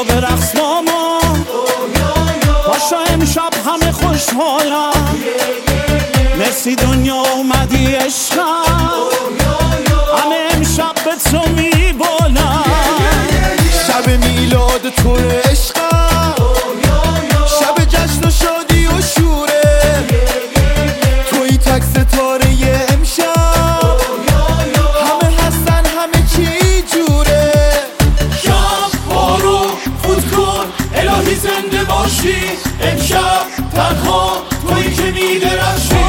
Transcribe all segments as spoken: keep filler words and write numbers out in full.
بیا به رقص ماما، پاشا امشب همه خوشحالم. مرسی دنیا اومدی عشقم، همه امشب به تو میبالم. شب میلاد تو عشقم، شب جشن و شادی و شوره، توی تک ستاره امشب، همه هستن همه چی جوره. شب بارو فوت کن الهی زنده باشی، امشب تنها تویی که میدرخشی.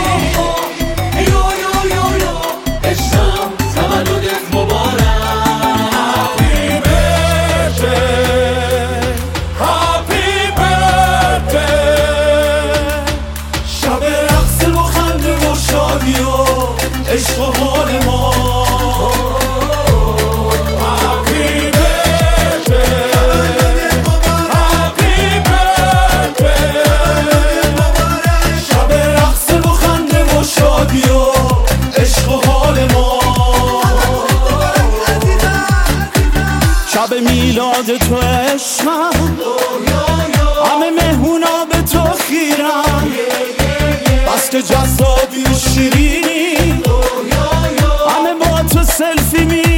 عشق و حال ما Happy birthday Happy birthday شب رقص و خنده و شادی و عشق و حال ما. شب میلاد تو عشقم، همه مهمونا به تو خیرن، بس که جذابی و شیرینی، همه با تو سلفی می